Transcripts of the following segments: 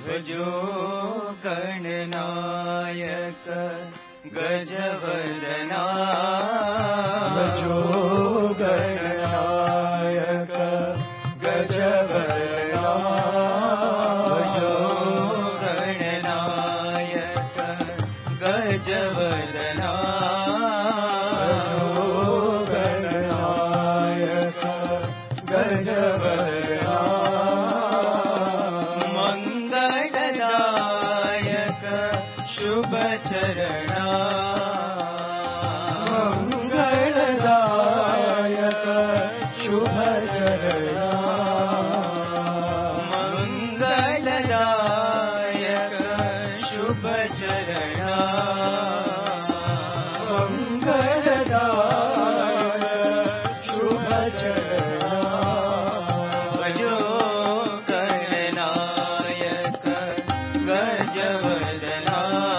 भजो गणनायक गजवदना भजो गणनायक गजवदना भजो गणनायक गजवदना भजो गणनायक गजवदना मंगलदायक शुभ चरणा मंगलदायक शुभ चरणा मंगलदायक शुभ चरणा मंगलदायक शुभ चरणा भजो गणनायक गजवदना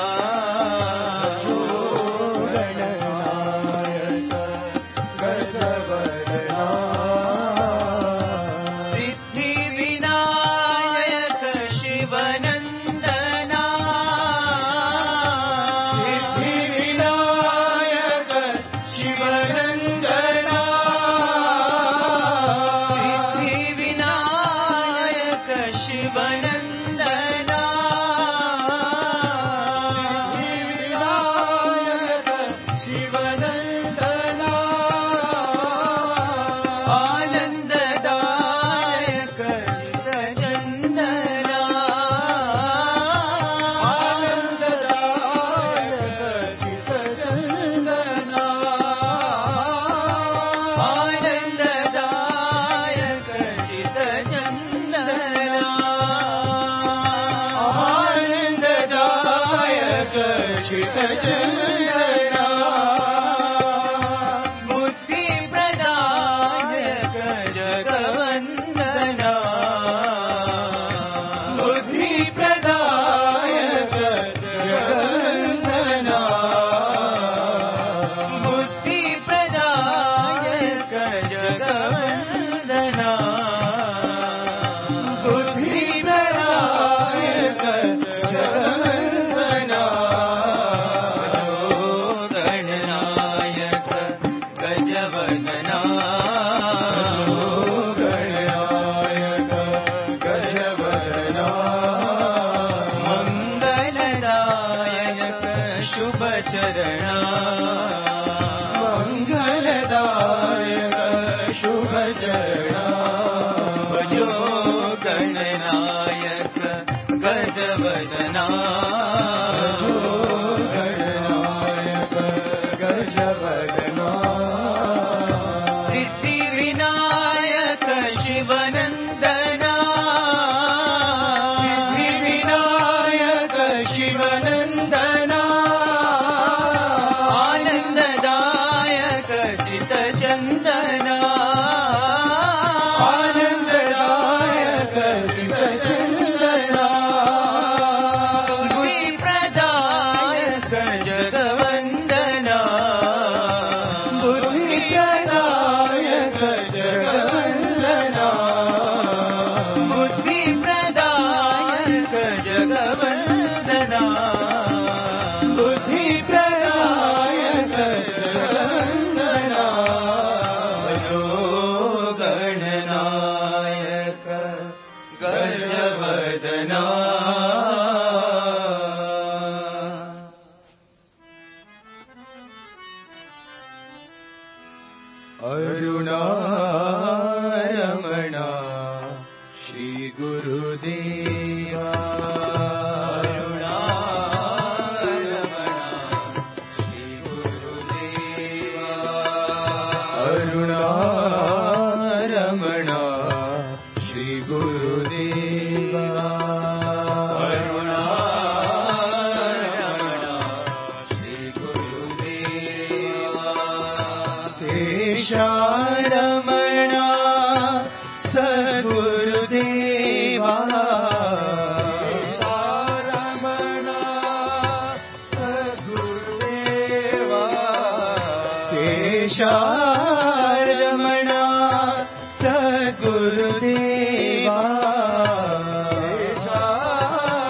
रमणा सद्गुरुदेवा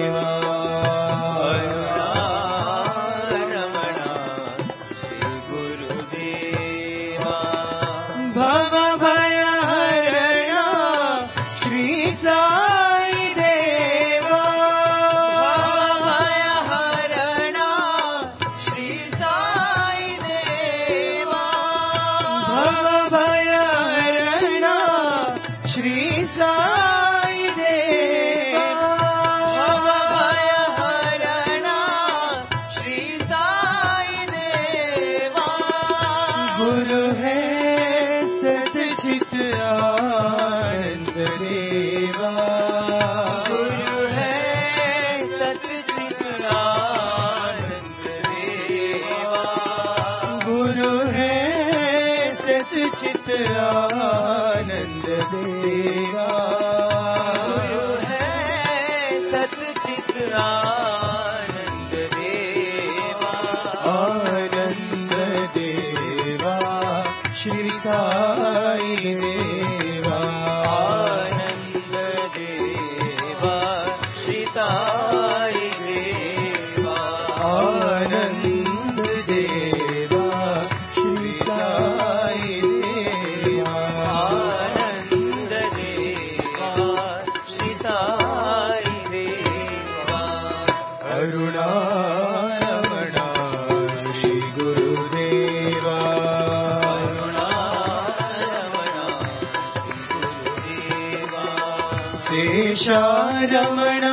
रमणा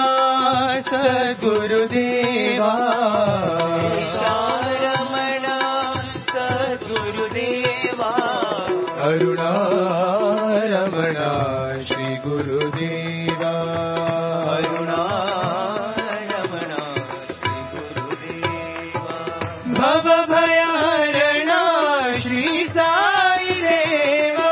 सद्गुरुदेवा रमणा सद्गुरुदेवा अरुणा रमणा श्री गुरुदेवा अरुणा रमणा श्री गुरुदेवा भव भयहरणा श्री साई देवा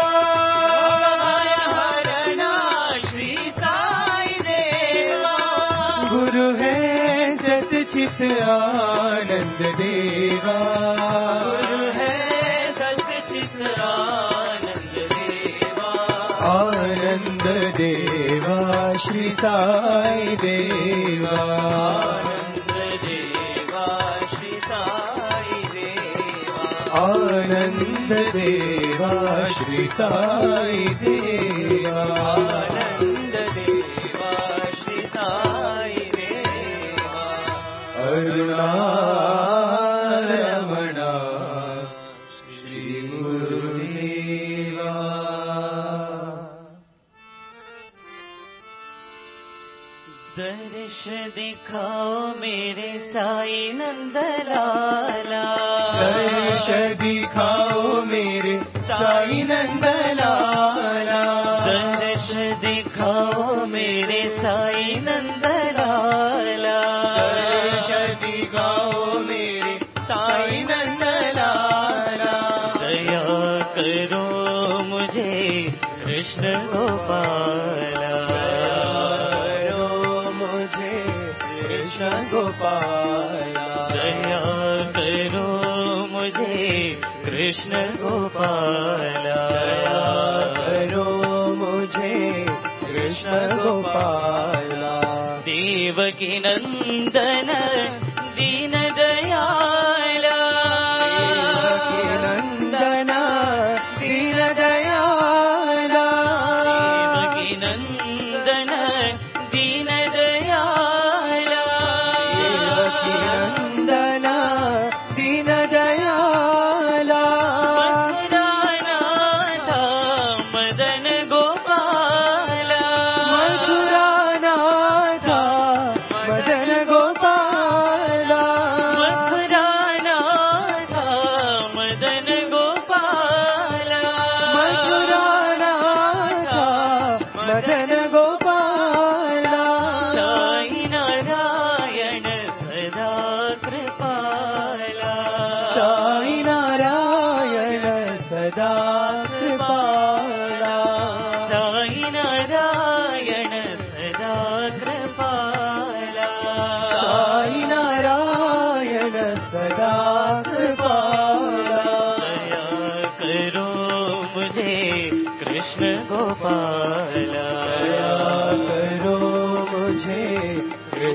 गुरु है सतचित आनंद देवा गुरु है सतचित आनंद देवा आनंद देवा श्री साई देवा आनंद देवा श्री साई देवा आनंद देवा श्री साई देवा आनंद देवा श्री साई अरुणा रमणा श्री गुरुदेवा दर्श दिखाओ मेरे साई नंदलाला दर्श दिखाओ मेरे साई नंदलाला दर्श दिखाओ मेरे साई नंदलाला दर्श दिखाओ मेरे साई नंदलाला दया करो मुझे कृष्ण गोपाला कृष्ण गोपाला दया करो मुझे कृष्ण गोपाला दया करो मुझे कृष्ण गोपाला देवकी नंदन दीन दयाला देवकी नंदन दीन दयाला देवकी नंदन दीन दयाला देवकी नंदन दीन दयाला मथुरानाथ मदन गोपाला मथुरानाथ मदन गोपाला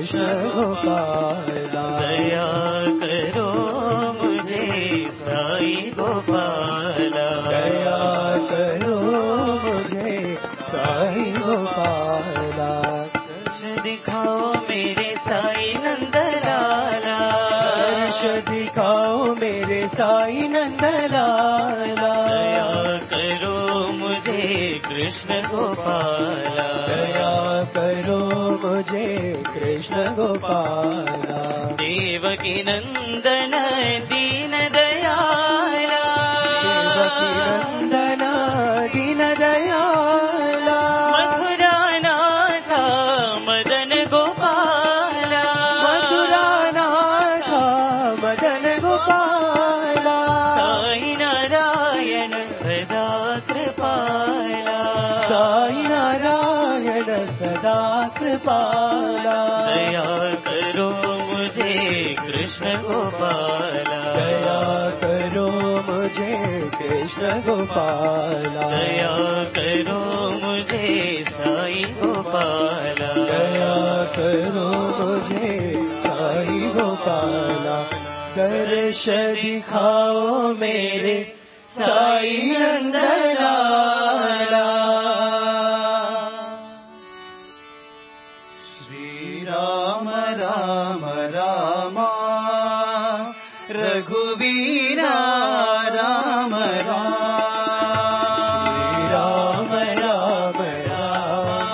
कृष्ण गोपाला दया करो मुझे साई गोपाला दया करो मुझे साई गोपाला दर्श दिखाओ मेरे साई नंदलाला दर्श दिखाओ मेरे साई नंदलाला दया करो मुझे कृष्ण गोपाला दया करो मुझे कृष्ण गोपाला देवकी नंदन दीन दयाला देवकी नंदन दीन दयाला मथुरा नाथा मदन गोपाला मथुरा नाथ मदन गोपाला साई नारायण सदा कृपाला साई नारायण सदा कृपाला दया करो मुझे कृष्ण गोपाला दया करो मुझे कृष्ण गोपाला दया करो मुझे साई गोपाला दया करो मुझे साई गोपाला दर्श दिखाओ मेरे साई नंदलाला श्री राम राम राम रघुवीरा राम राम श्री राम राम राम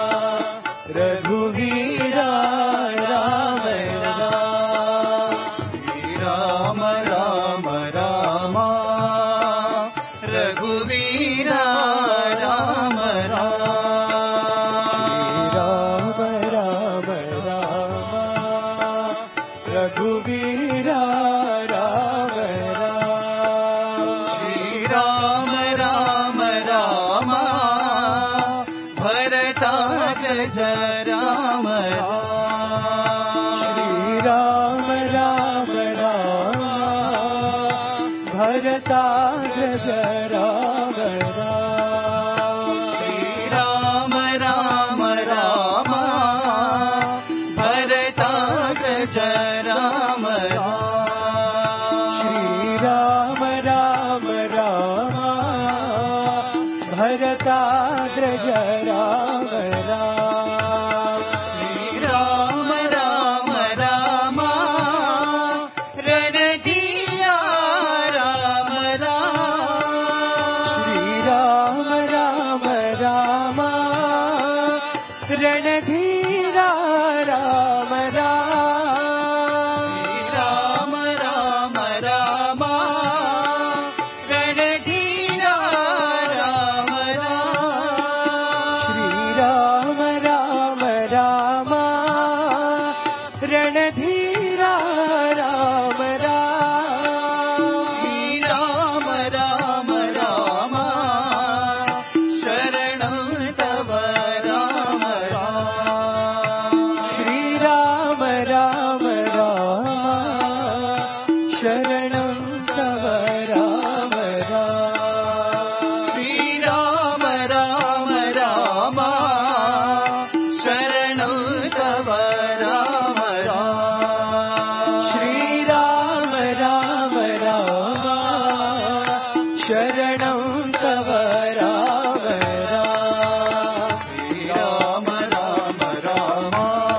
रघुवीरा राम राम श्री राम राम राम रघुवीरा राम राम श्री राम राम राम रघुवीरा राम राम श्री राम राम राम भरताग्रज राम श्री राम राम राम भरताग्रज राम श्री राम राम राम भरताग्रज राम श्री राम राम राम भरताग्रज राम श्री राम राम राम रणधीरा राम श्री राम राम राम रणधीरा राम श्री राम राम राम रणधीरा राम श्री राम राम राम रणधीरा राम श्री राम राम राम शरणं तव राम श्री राम राम राम शरणं तव राम श्री राम राम राम शरणं तव राम श्री राम राम राम शरणं तव राम श्री राम राम राम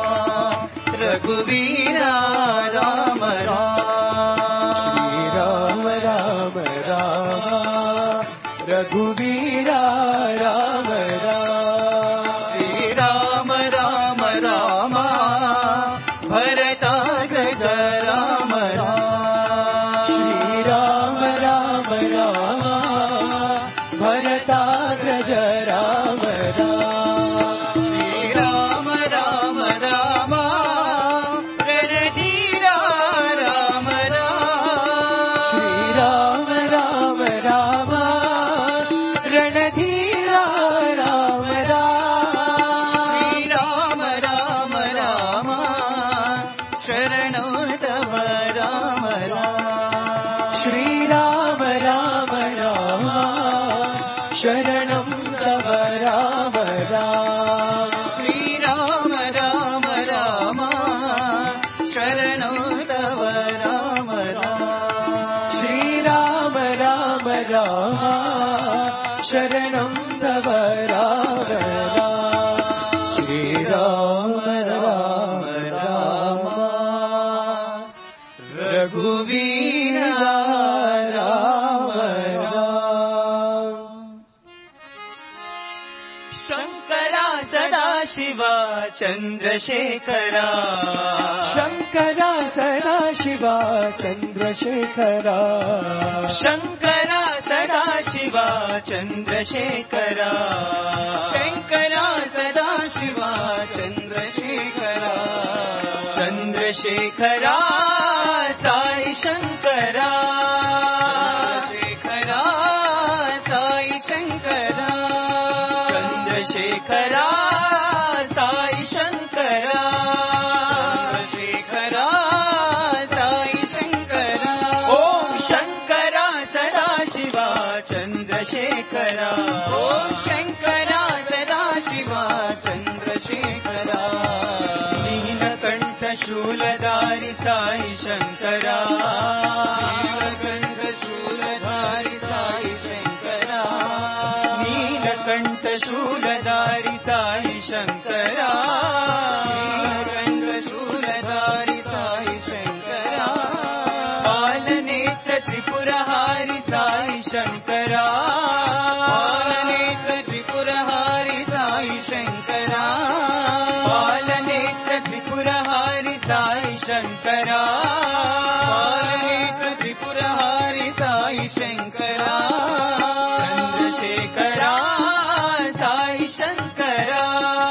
रघुवीरा राम श्री राम राम राम रघुवीरा राम श्री राम राम राम भरताग्रज राम श्री राम राम राम भरताग्रज राम श्री राम राम राम रणधीरा राम श्री राम राम राम रणधीरा राम श्री राम राम राम शरणं तव राम श्री राम राम राम शरणं तव राम श्री राम राम राम राम शरणं तव राम श्रीराम राम राम रघुवीर राम राम शंकरा सदाशिवा चंद्रशेखरा शंकरा सदाशिवा चंद्रशेखरा शंकरा सदाशिवा चंद्रशेखरा शंकरा सदाशिवा चंद्रशेखरा चंद्रशेखरा साई शंकरा शेखरा साई शंकरा चंद्रशेखरा साई शंकरा चंद्रशेखरा साई शंकरा ओम शंकरा सदाशिवा चंद्रशेखरा ओम शंकरा सदाशिवा चंद्रशेखरा नीलकंठ शूलधारी साई शंकरा नीलकंठ शूलधारी साई शंकरा नीलकंठ शूलधारी साई शंकरा नीलकंठ शूलधारी साई शंकरा बालनेत्र त्रिपुरहारी साई शंकरा बालनेत्र त्रिपुरहारी साई शंकरा बालनेत्र त्रिपुरहारी साई शंकरा बालनेत्र त्रिपुरहारी साई शंकरा चंद्रशेखरा साई शंकरा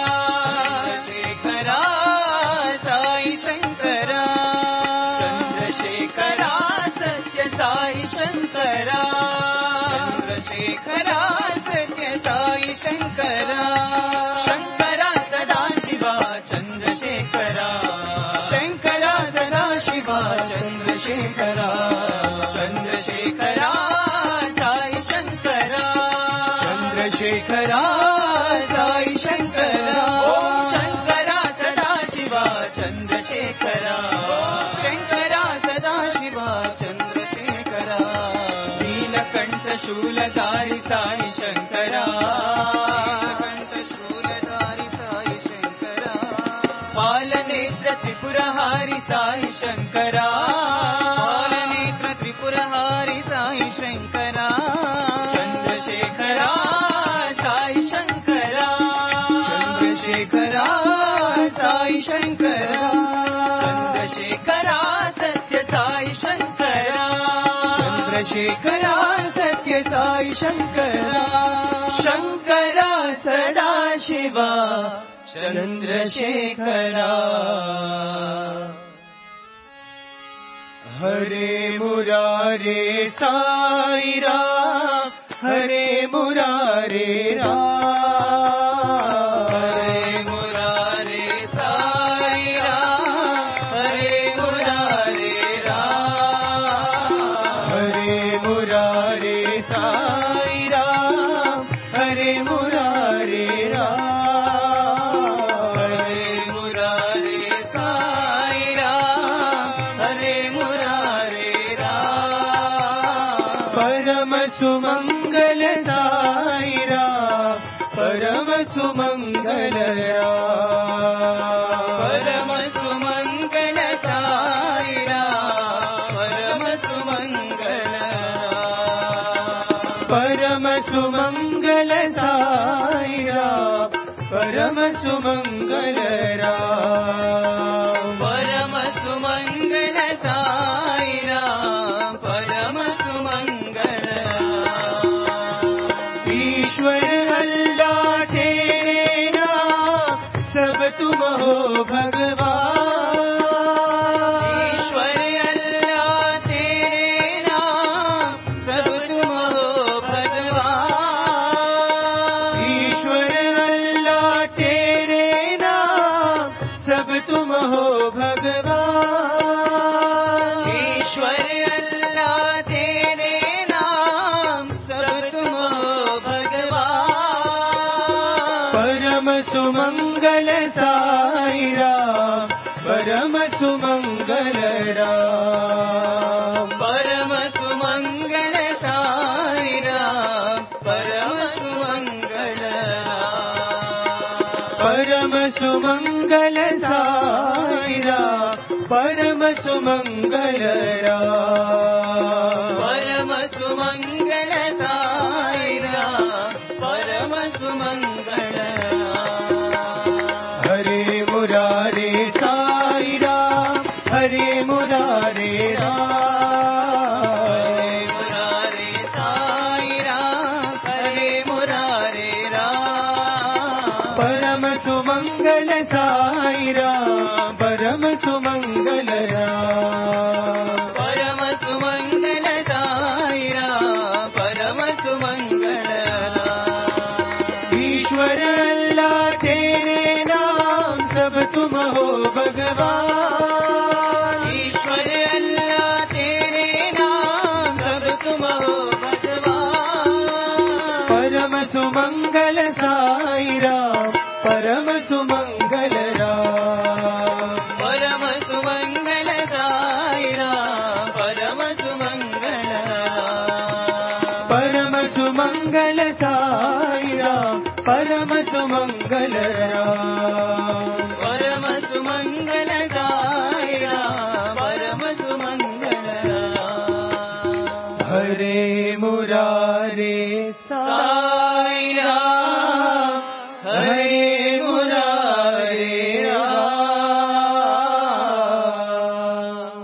चंद्रशेखरा साई शंकरा चंद्रशेखरा सत्य साई शंकरा चंद्रशेखरा सत्य साई शंकरा शंकरा सदाशिवा चंद्रशेखरा शंकरा सदाशिवा चंद्रशेखरा चंद्रशेखरा साई शंकरा चंद्रशेखरा साई शंकरा ओम शंकरा सदाशिवा चंद्रशेखरा शंकरा सदाशिवा चंद्रशेखरा नीलकंठ शूलधारी साई शंकरा नीलकंठ शूलधारी साई शंकरा बालनेत्र त्रिपुरहारी साई शंकरा बालनेत्र त्रिपुरहारी साई शंकरा चंद्रशेखरा साई शंकरा चंद्रशेखरा साई शंकरा चंद्रशेखरा सत्य साई शंकरा चंद्रशेखरा सत्य साई शंकरा शंकरा सदाशिवा चंद्रशेखरा हरे मुरारे साई राम हरे मुरारे राम हरे मुरारे साई राम हरे मुरारे राम हरे मुरारे साई राम हरे मुरारे राम हरे मुरारे साई राम हरे मुरारे राम परम सुमंगल साई राम परम सुमंगल परम सुमंगल साई राम परम सुमंगल परम सुमंगल साई राम परम सुमंगल राम परम सुमंगल साई राम परम सुमंगल ईश्वर अल्लाह तेरे नाम सब तुम हो भगवान ईश्वर अल्लाह तेरे नाम सब तुम हो भगवान ईश्वर अल्लाह तेरे नाम सब तुम हो भगवान ईश्वर अल्लाह तेरे नाम सब तुम हो भगवान परम सुमंगल साई राम परम सुमंगल राम परम सुमंगल साई सुमंगल साई राम परम सुमंगल राम परम सुमंगल साई राम परम सुमंगल हरे मुरारे साई राम हरे मुरारे राम परम सुमंगल साई राम परम सुमंगल राम परम सुमंगल साई राम परम सुमंगल ईश्वर अल्लाह तेरे नाम सब तुम हो भगवान ईश्वर अल्लाह तेरे नाम सब तुम हो भगवान परम सुमंगल साई राम परम सुमंगल राम परम सुमंगल साई राम परम सुमंगल परम सुमंगल साई राम परम सुमंगल राम परम सुमंगल साई राम परम सुमंगल हरे मुरारे साई राम हरे मुरारे राम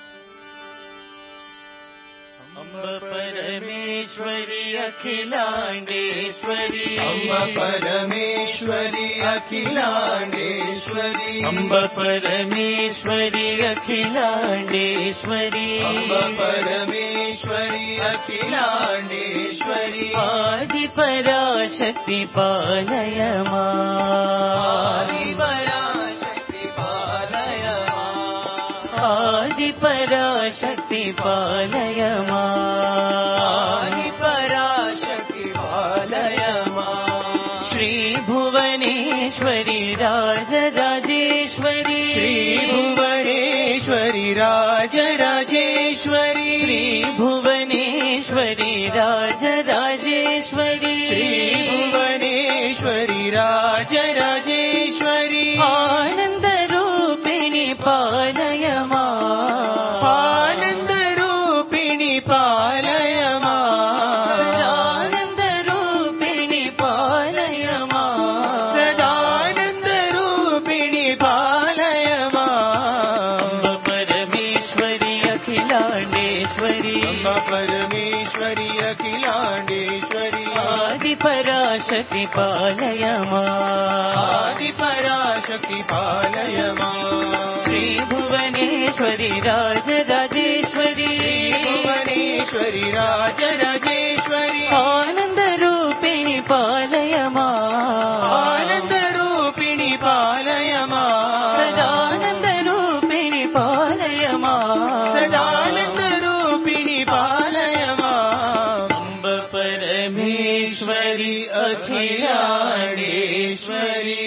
अम्ब परमेश्वरी अखिलांडेश्वरी अम्ब परमेश्वरी अखिलांडेश्वरी अम्ब परमेश्वरी अखिलांडेश्वरी अम्ब परमेश्वरी अखिलांडेश्वरी आदि पराशक्ति पालय आदि पराशक्ति पालय आदि पराशक्ति पालय आदि पराशक्ति पालय श्री भुवनेश्वरी राजराजेश्वरी श्री भुवनेश्वरी राजराजेश्वरी श्री भुवनेश्वरी राजराजेश्वरी श्री भुवनेश्वरी राजराजेश्वरी आनंद रूपिणी पालय आनंद रूपिणी पालय आनंद रूपिणी पालय सदानंद रूपिणी पालय अम्ब परमेश्वरी अखिलांडेश्वरी अम्ब परमेश्वरी अखिलांडेश्वरी आदि पराशक्ति पालय आदि पराशक्ति पालय श्री भुवनेश्वरी राजराजेश्वरी भुवनेश्वरी राजराजेश्वरी आनंद रूपिणी पालय आनंद रूपिणी पालय सदानंद रूपिणी पालय सदानंद रूपिणी पालय अम्ब परमेश्वरी अखिलांडेश्वरी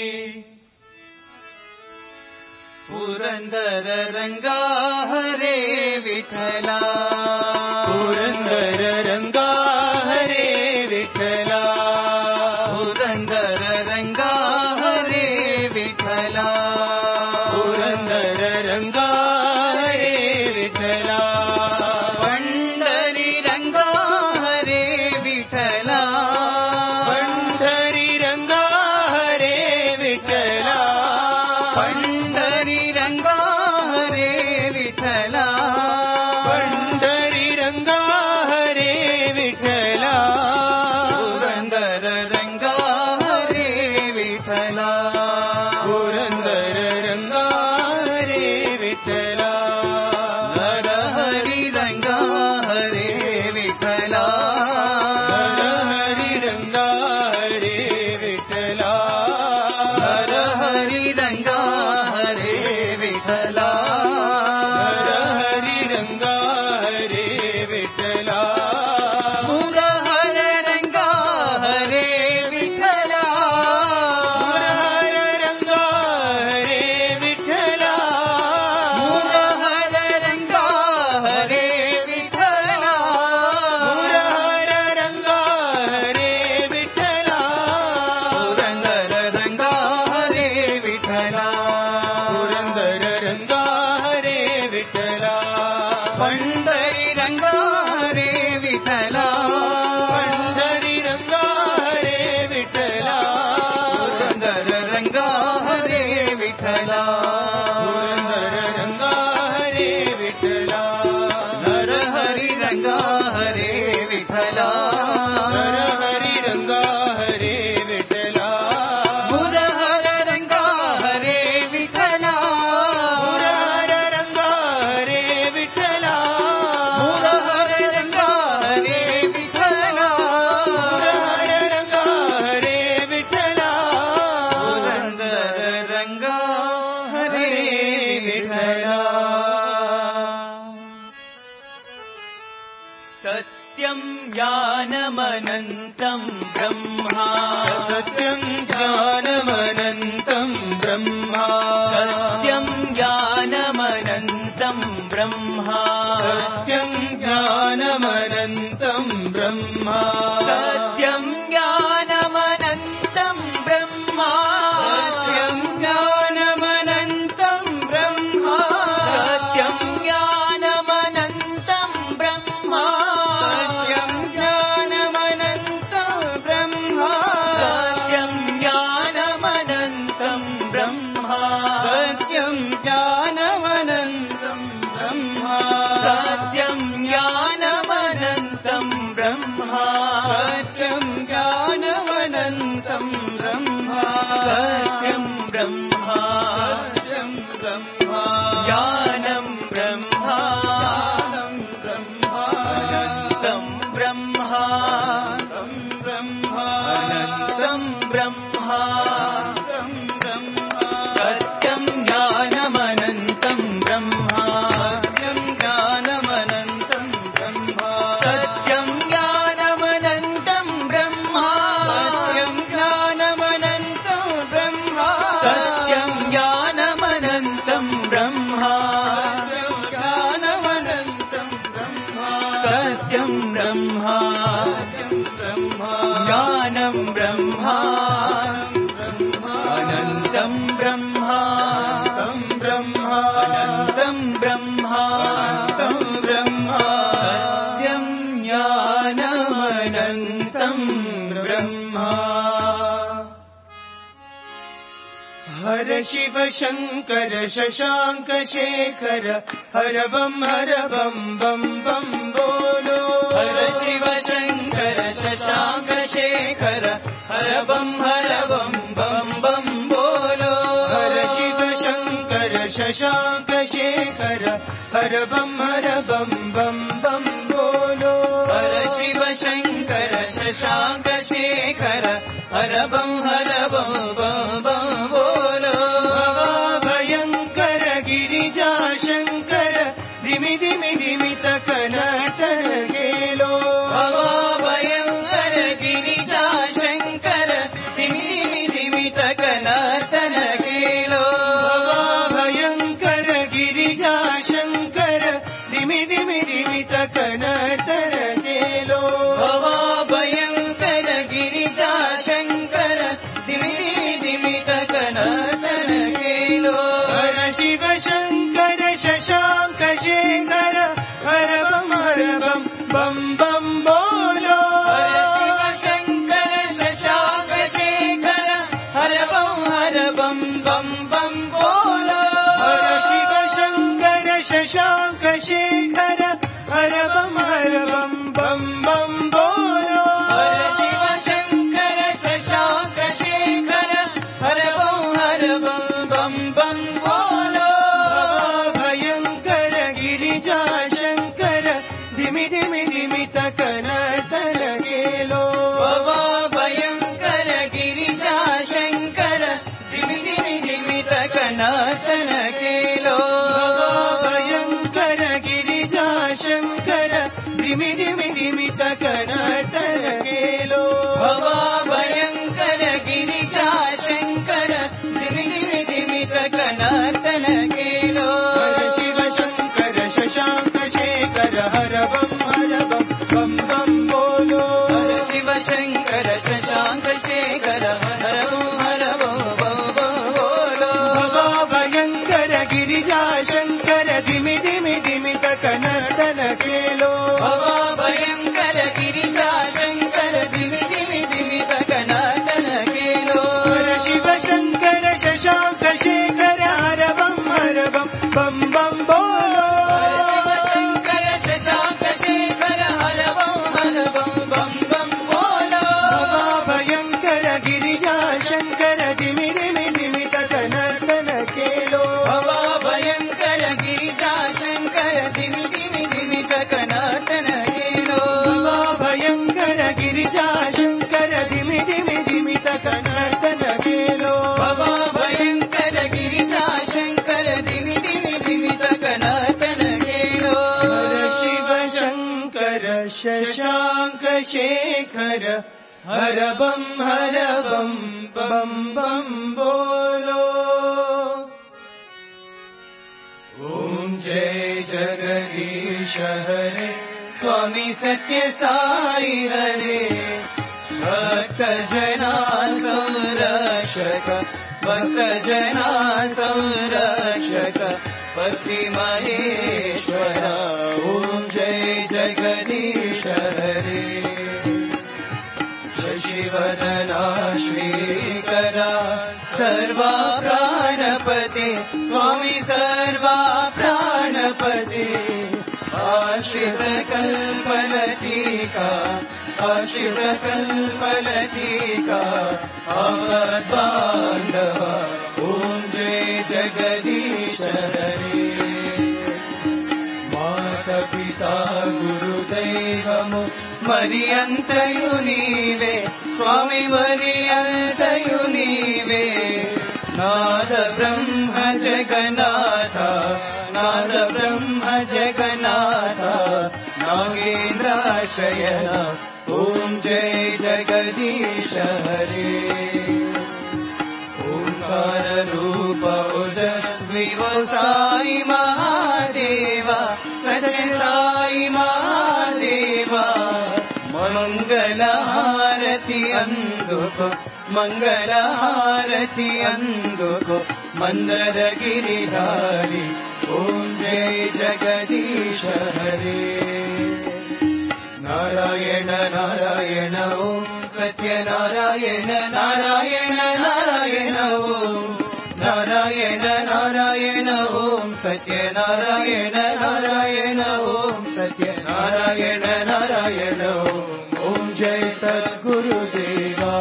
पुरंदर रंगा हरे विठला पुरंदर रंगा हरे विठला पुरंदर रंगा हरे विठला पुरंदर रंगा हरे विठला पंढरी रंगा हरे विठला पंढरी रंगा हरे विठला पंढरी रंगा हरे विठला पंढरी रंगा हरे विठला पुरंदर रंगा हरे विठला पुरंदर रंगा हरे विठला हर हरी रंगा हरे विठला हर हरी रंगा हरे विठला हर हरी रंगा हरे विठला हर हरी रंगा हरे विठला मुरहर रंगा हरे विठला मुरहर रंगा हरे विठला मुरहर रंगा हरे विठला मुरहर रंगा हरे विठला पुरंदर रंगा हरे विठला पंढरी रंगा हरे विठला, पंढरी रंगा हरे विठला, पुरंदर रंगा हरे विठला, पुरंदर रंगा हरे विठला, नरहरी रंगा हरे विठला, नरहरी रंगा हरे विठला, मुरहर रंगा हरे विठला, मुरहर रंगा हरे विठला, मुरहर रंगा हरे विठला, मुरहर रंगा हरे विठला, पुरंदर रंगा हरे विठला. सत्यं ज्ञानमनन्तं ब्रह्मा, सत्यं ज्ञानमनन्तं ब्रह्मा, सत्यं ज्ञानमनन्तं ब्रह्मा, सत्यं ज्ञानमनन्तं ब्रह्मा, सत्यं ज्ञानमनन्तं ब्रह्मा, सत्यं ज्ञानमनन्तं ब्रह्मा, सत्यं ज्ञानमनन्तं ब्रह्मा, सत्यं ज्ञानमनन्तं ब्रह्मा, सत्यं ज्ञानमनन्तं ब्रह्मा, सत्यं ज्ञानमनन्तं ब्रह्मा, सत्यं ज्ञानमनन्तं ब्रह्मा, सत्यं ज्ञानमनन्तं ब्रह्मा, सत्यं ब्रह्मा, सत्यं ब्रह्मा, ज्ञानं ब्रह्मा, ज्ञानं ब्रह्मा, अनन्तं ब्रह्मा, तं ब्रह्मा, अनन्तं ब्रह्मा, तं ब्रह्मा, सत्यं ज्ञानमनन्तं ब्रह्मा, सत्यं ज्ञानमनन्तं ब्रह्मा, सत्यं ज्ञानमनन्तं ब्रह्मा, सत्यं ज्ञानमनन्तं ब्रह्मा, सत्यं ज्ञानमनन्तं ब्रह्मा, सत्यं ज्ञानमनन्तं ब्रह्मा, सत्यं ब्रह्मा, सत्यं ब्रह्मा, ज्ञानं ब्रह्मा, ब्रह्मा, अनन्तं ब्रह्मा, तं ब्रह्मा, अनन्तं ब्रह्मा, तं ब्रह्मा, सत्यं ज्ञानमनन्तं ब्रह्मा. हर शिव शङ्कर शशाङ्क शेखर हर बम बम बम बोलो, हर शिव शङ्कर शशाङ्क शेखर हर बम बम बम बोलो, हर शिव शङ्कर शशाङ्क शेखर हर बम बम बम बोलो, हर शिव शङ्कर शशाङ्क शेखर हर बम बम बोलो, भयङ्कर गिरिजा शङ्कर धिमि धिमि धिमित कनतन गेलो, भयङ्कर गिरिजा शङ्कर धिमि धिमित कनतन गेलो, भयङ्कर गिरिजा शङ्कर धिमि धिमि धिमित कनतन गेलो, भयङ्कर गिरिजा शङ्कर धिमि धिमित कनतन गेलो, हर शिव शङ्कर शशाङ्क शेखर हर बम बम बम बोलो, हर शिव शङ्कर शशाङ्क शेखर हर बम बम बोलो, हर शिव शङ्कर शशाङ्क शेखर हर बम बम बोलो, हर शिव शङ्कर शशाङ्क शेखर हर बम बोलो, भयङ्कर गिरिजा शङ्कर धिमि धिमि धिमित कनतन गेलो, भयङ्कर गिरिजा शङ्कर धिमि धिमित कनतन गेलो, भयङ्कर गिरिजा शङ्कर धिमि धिमि धिमित कनतन गेलो, भयङ्कर गिरिजा शङ्कर धिमि धिमित कनतन गेलो, हर शिव शङ्कर शशाङ्क शेखर हर बम बम बोलो, हर शिव शङ्कर शशाङ्क शेखर हर बम बोलो, भयङ्कर गिरिजा शङ्कर धिमि धिमि धिमित कनत गिरिजा शंकर धिमि धिमि धिमि तकनातन गेलो बाबा भयंकर गिरिजा शंकर धिमि धिमि धिमि तकनातन गेलो बाबा भयंकर गिरिजा शंकर धिमि धिमि धिमि तकनातन गेलो हर शिव शंकर शशांक शेखर हर बम बम बम बोलो ओम जय जगदीश हरे स्वामी सत्य साई हरे भक्त जना संरक्षक भक्त जना संरक्षक पति महेश्वर ओम जय जगदीश हरे शशिवदना श्रीकरा सर्वा प्राणपते स्वामी सर्वा प्राणपते आश्रित कल्पलतिका आश्रित कल्पलतिका आपद्बान्धव ओम जय जगदीश हरे माता पिता गुरुदैवमु मरियंतयु नीवे स्वामी मरियंतयु नीवे नाद ब्रह्म जगन्नाथ नाद ब्रह्म जगन्नाथ नागेन्द्राशयन ओम जय जगदीश हरे ओंकार रूप ओजस्वी वो साई महादेवा सत्य साई महादेवा मंगल हारति अंदुको मंगल हारति अंदुको मंदर गिरिधारी ओम जय जगदीश हरे नारायण नारायण ओम सत्य नारायण नारायण नारायण ओम नारायण नारायण ओम सत्य नारायण नारायण ओम सत्य नारायण नारायण ओम जय सद्गुरुदेवा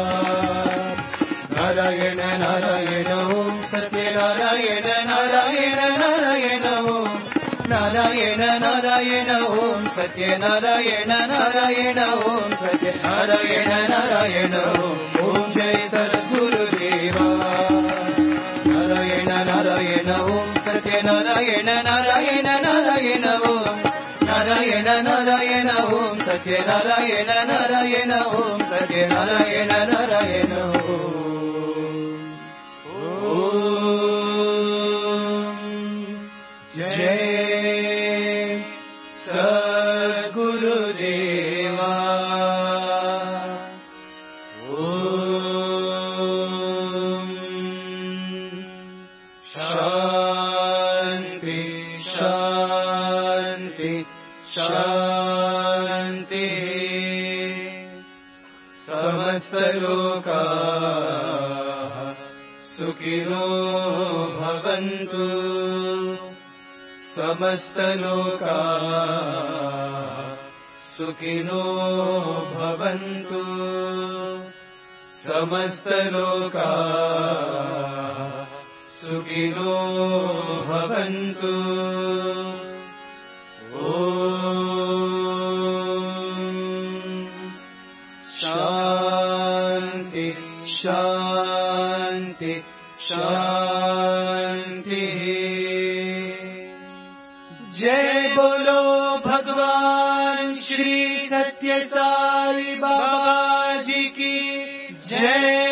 नारायण नारायण ओम सत्य नारायण नारायण नारायण ओम नारायण नारायण ओम सत्य नारायण नारायण ओम सत्य नारायण नारायण ओम जय सद्गुरुदेवा नारायण नारायण ओम सत्य नारायण नारायण नारायण ओम नारायण नारायण ओम सत्य नारायण नारायण ओम सत्य नारायण नारायण जय सद्गुरुदेवा शांति शांति शांति समस्त लोकाः सुखिनो भवन्तु समस्त लोकाः सुखिनो भवन्तु समस्त लोकाः सुखिनो भवन्तु शांति शांति शांति जय बोलो भगवान श्री सत्य साई बाबा जी की जय।